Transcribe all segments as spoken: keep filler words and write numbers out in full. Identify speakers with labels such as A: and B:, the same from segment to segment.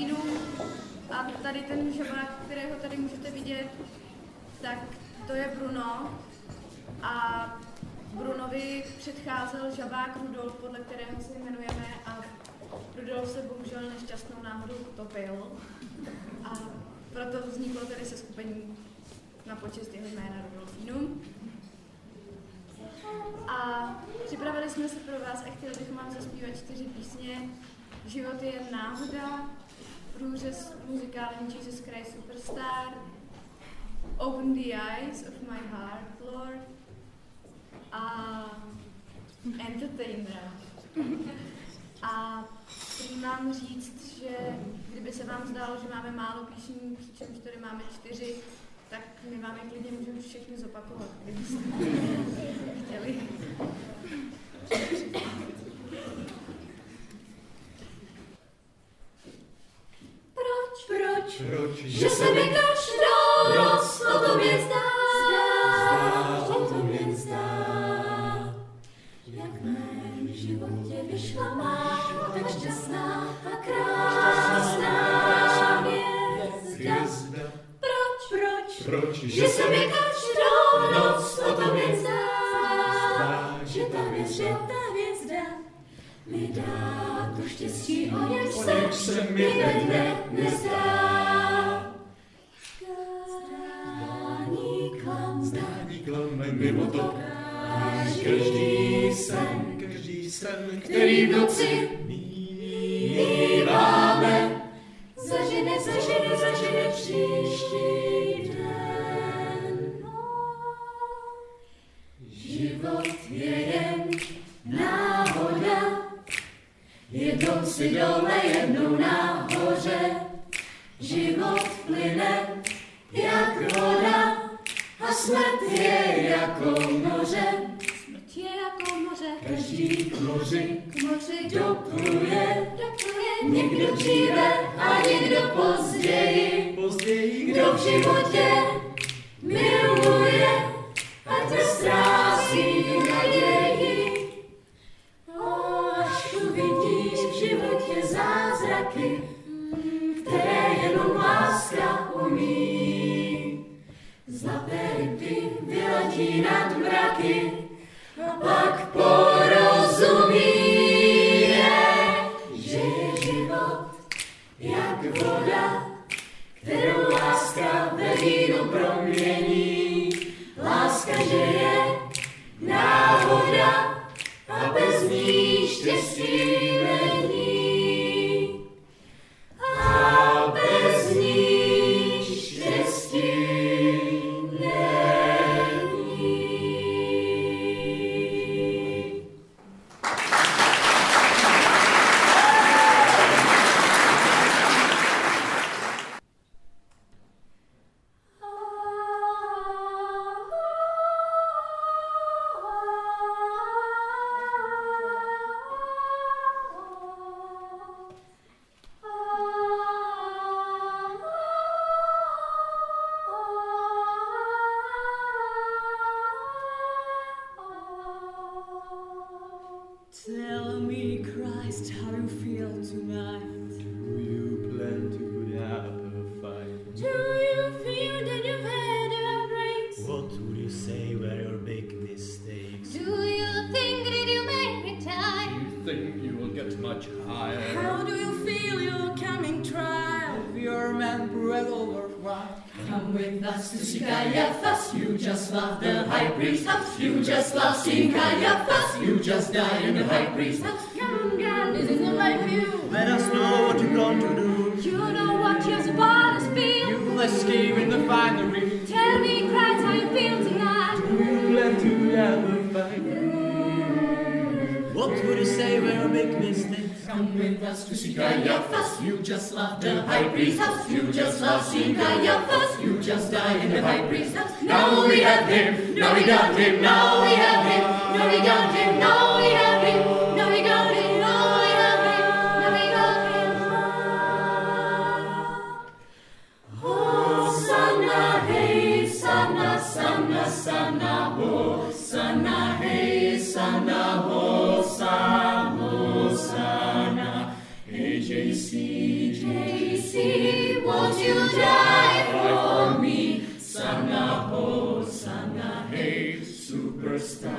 A: Rudolfínům. A tady ten žabák, kterého tady můžete vidět, tak to je Bruno. A Brunovi předcházel žabák Rudolf, podle kterého se jmenujeme, a Rudolf se bohužel nešťastnou náhodou utopil. A proto vzniklo tady seskupení na počest jeho jména Rudolfínům. A připravili jsme se pro vás a chtěli bychom vám zaspívat čtyři písně. Život je jen náhoda, průřez muzikální Jesus Christ Superstar, Open the Eyes of My Heart, Lord a Entertainer. A chci mám říct, že kdyby se vám zdálo, že máme málo písní, přičemž tady máme čtyři, tak my vám je klidně můžeme všechny zopakovat, kdybyste chtěli. Proč? Proč? Proč? Že se mi každou noc o tobě zdá, zdá, o tobě zdá. Jak v mém životě vyšla máš, tak šťastná a krásná hvězda. Proč? Proč? Proč? Že se mi každou noc o tobě zdá, že ta hvězda, ta hvězda mi dá to štěstí, o něž se, se mi ve dne nezdá. Zdání klam, zdání klam, mimo to každý sen, každý sen, který v noci míváme, zažene, zažene, zažene příští den. Život je jen náhoda, jednou si dole, jednou nahoře. Život plyne jak voda a smrt je jako moře. Smrt je jako moře, každý k moři, k moři dopluje, dopluje. Někdo dříve a někdo později, později. Kdo v životě miluje a to ztrácí naději. Až uvidíš v životě zázraky, které jenom láska umí. Zlaté rybky vyletí nad mraky a pak porozumí, že je život jak voda, kterou láska ve víno promění. Láska, že je náhoda a bez ní štěstí není. A bez ní štěstí není.
B: Tell me, Christ, how you feel tonight.
C: Do you plan to put up a fight?
B: Do you feel that you've had a breaks?
C: What would you say were your big mistakes?
B: Do you think that you make it time?
C: You think you will get much higher?
B: How do you feel your coming trial?
C: If your man prove worthwhile,
B: Come with us to see Caiaphas. You just love the high priest house. You just love seeing Caiaphas. You just die in the high priest house. Come, girl, this is not right for you.
C: let us know what you're going to do.
B: You know what your supporters feel.
C: You escape in the finery.
B: Tell me, Christ, how you feel tonight.
C: Do you plan to have a fight? What would you say were your big mistakes?
B: Come with us to see Caiaphas. You just love the high priest house. You just love seeing Caiaphas. You just die in the high priest house. Now we have him. Now we got him. Now we have him. Now we got him. Now we have him. Now we got him. Now we have him. Now we got him. Hosanna, hey, Sanna, Sanna, Sanna, Hosanna, hey, Sanna, Hosanna, Hosanna, hey, J C, J C. you die for me. Sana ho, sana hey, superstar.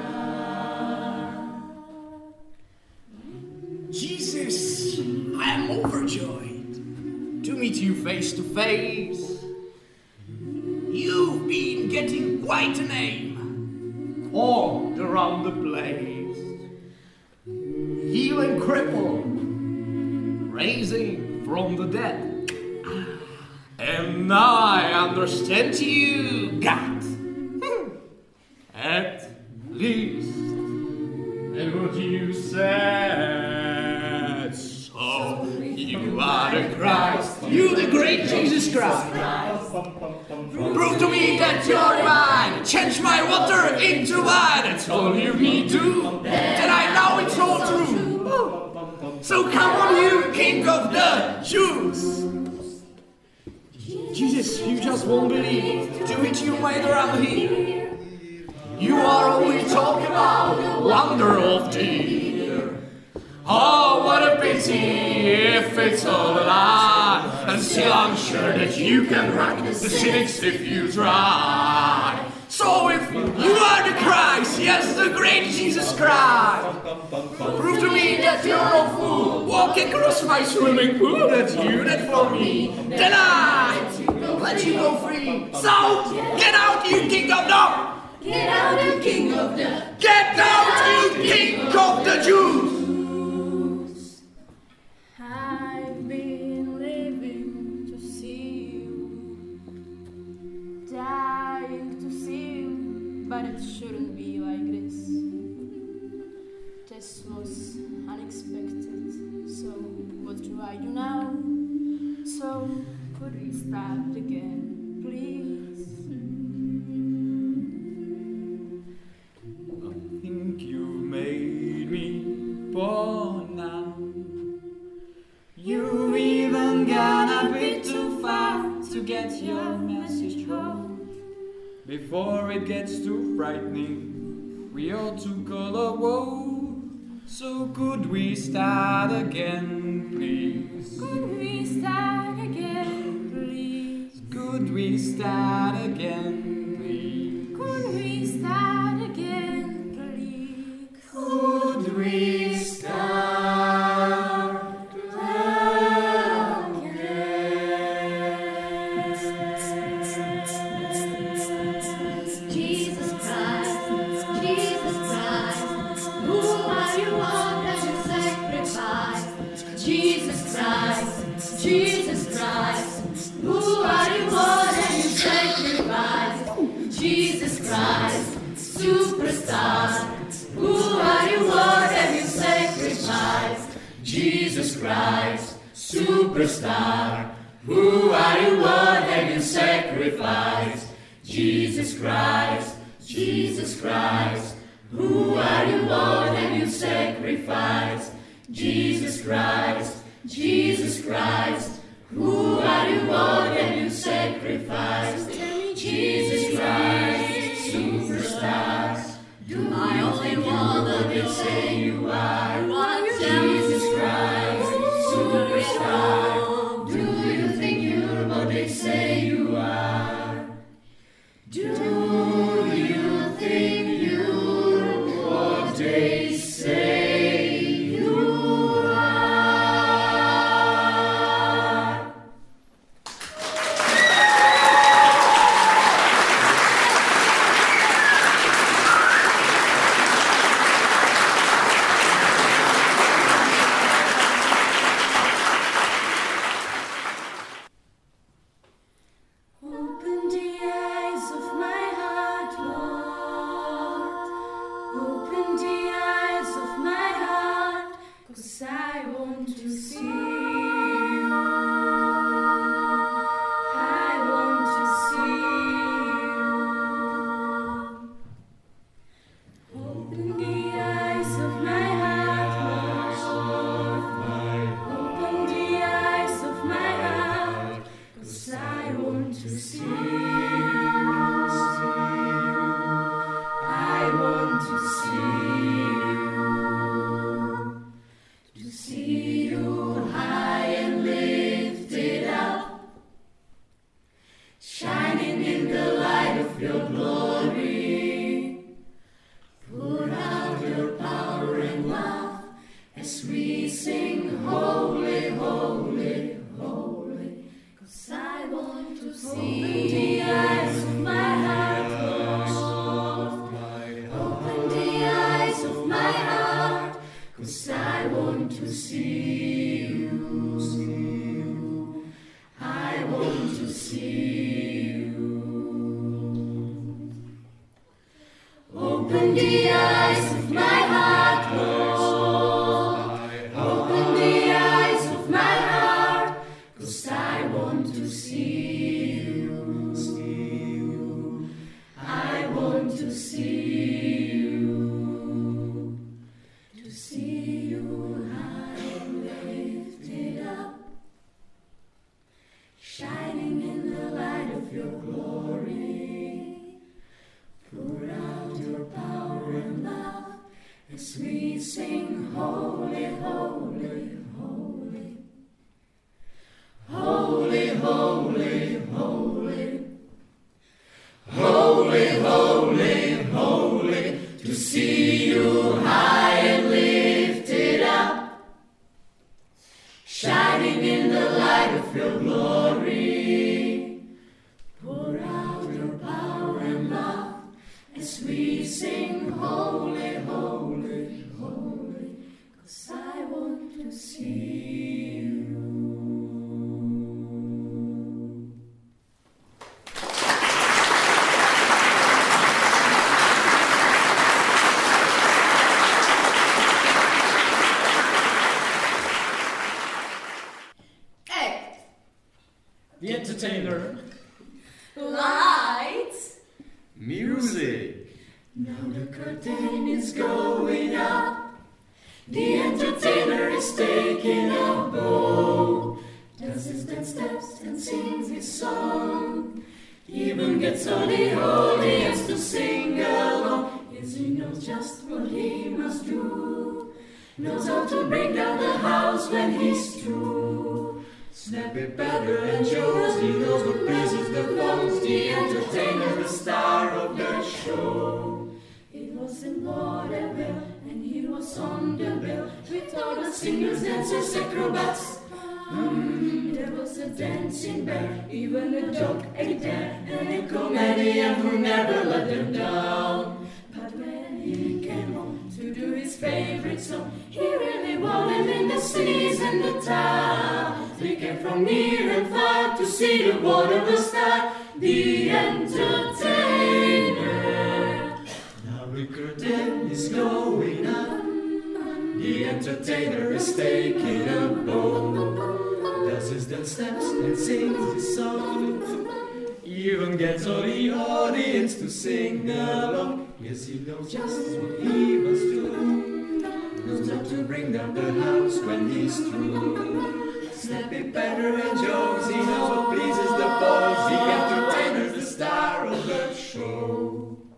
C: Jesus, I am overjoyed to meet you face to face. You've been getting quite a name all around the place. Healing crippled, raising from the dead. And now I understand you got at least and what you said. So you are the Christ, you the great Jesus Christ. Prove to me that you're divine. Change my water into wine. That's all you need to. Then I know it's all true. So come on, you King of the Jews. Jesus, you just won't believe to which you made around here. You are only talking about the wonder of dear. Oh, what a pity if it's all a lie. And still I'm sure that you can rock the cynics if you try. So if you are the Christ, yes, the great Jesus Christ, prove to me that you're a fool, walk across my swimming pool, that's you, that for me, then I let you go free. So get out, you King of the,
B: get out, you King of the,
C: get out, you King of the Jews.
A: I've been living to see you, dying to see you, but it shouldn't be like this. This was unexpected, so what do I do now? So could we start again, please?
C: I think you've made me born now. You've even gone a bit too far to get your message home. Before it gets too frightening, we ought to call a woe. So could we start again, please?
A: Could we start again, please?
C: Could we start again, please?
A: Could we start again, please?
B: could we start again? Jesus Christ, Jesus Christ, who are you on that you sacrifice? Jesus Christ, Jesus Christ, who are you on that you sacrifice? Jesus Christ, superstar, who are you on that you sacrifice? Jesus Christ, superstar, who are you on that you sacrifice? Jesus Christ, Jesus Christ, who are you on that you sacrifice? Jesus Christ, Jesus Christ, who are you on that you sacrifice? Jesus Christ, superstar, do I only want what they say you are? Jesus Christ, superstar, do you think you're what they say you are? Do you think you're what they say you are? as we sing holy, holy, holy. 'Cause I want to see the eyes of my heart, Lord. Open the eyes of my heart, 'cause I want to see you. I want to see you. Open the eyes of my heart, Lord. Open the eyes of my heart, 'cause I want to see you. I want to see you. To see you high and lifted up, shining in the light of your glory. Pour out your power and love as we sing holy, holy, holy. Holy, holy, holy. Holy, holy, holy. To see you high and lifted up, shining in the light of your glory. Pour out your power and love as we sing holy, holy, holy. 'Cause I want to see you.
C: The entertainer.
B: Lights.
C: Music.
B: Now the curtain is going up. The entertainer is taking a bow. Dances and steps and sings his song. Even gets all the audience to sing along. Yes, he knows just what he must do. Knows how to break down the house when he's through. Snappy, better and shows. He knows what pleases the folks. The entertainer, the star of the show. It wasn't vaudeville, and he was on the bill with all the singers, dancers, acrobats. Mm, there was a dancing bear, even a dog ate there, and a comedian who never let them down. But when he came home to do his favorite song, he really won him in the cities and the towns. They came from near and far to see the wonderful star, the entertainer. Now the curtain is going up. The entertainer is taking a bow. Dances and steps and sings his song. Even gets all the audience to sing along. Yes, he knows just what he must do. Knows how to bring down the house when he's through. Snappy, better and jokes. He knows what pleases the boys. The entertainer's the star of the show.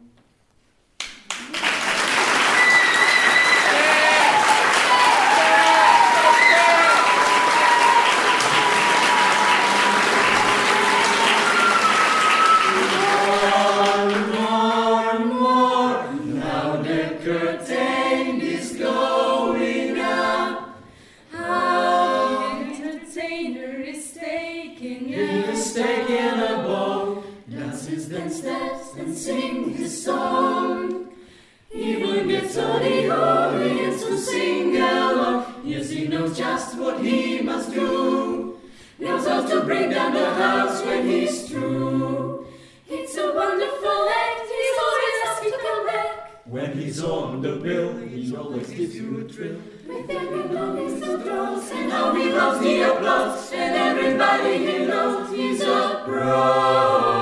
B: Sing his song. Even gets all the audience to sing along. Yes, he knows just what he must do. Knows how to bring down the house when he's through. It's a wonderful act. He's always asking to come back. When he's on the bill, he always gives you a thrill. With every blow he still throws, and how he loves the applause. And everybody he knows, he's a pro.